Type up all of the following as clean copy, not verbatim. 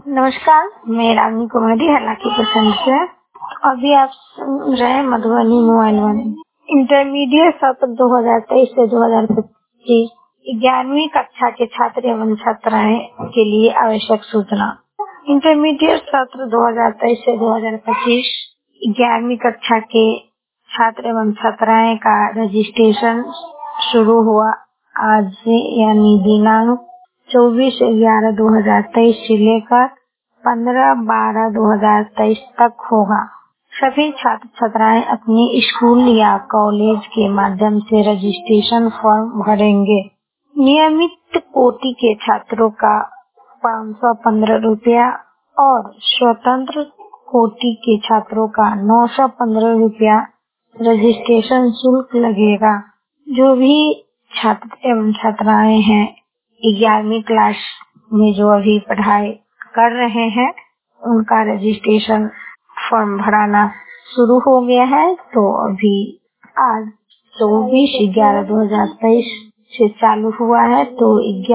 नमस्कार, मैं रानी कुमारी हालांकि पसंद से। अभी आप सुन रहे हैं मधुबनी मोबाइल वन। इंटरमीडिएट सत्र 2023 से 2025 11वीं कक्षा के छात्र एवं छात्राएं के लिए आवश्यक सूचना। इंटरमीडिएट सत्र 2023 से 2025 11वीं कक्षा के छात्र एवं छात्राएं का रजिस्ट्रेशन शुरू हुआ आज से, यानी दिनांक 24/11/2023 से लेकर 15/12/2023 तक होगा। सभी छात्र छात्राएं अपने स्कूल या कॉलेज के माध्यम से रजिस्ट्रेशन फॉर्म भरेंगे। नियमित कोटि के छात्रों का 515 रुपया और स्वतंत्र कोटि के छात्रों का 915 रुपया रजिस्ट्रेशन शुल्क लगेगा। जो भी छात्र एवं छात्राएं हैं 11वीं क्लास में जो अभी पढ़ाई कर रहे हैं, उनका रजिस्ट्रेशन फॉर्म भराना शुरू हो गया है। तो अभी आज 24/11/2023 से चालू हुआ है, तो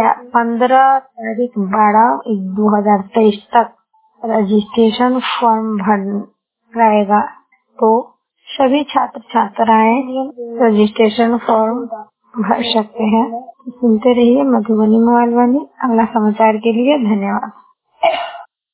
15/12/2023 तक रजिस्ट्रेशन फॉर्म भर रहेगा। तो सभी छात्र छात्राएं रजिस्ट्रेशन फॉर्म भर सकते हैं। सुनते रहिए मधुबनी मोबाइल वाली। अगला समाचार के लिए धन्यवाद।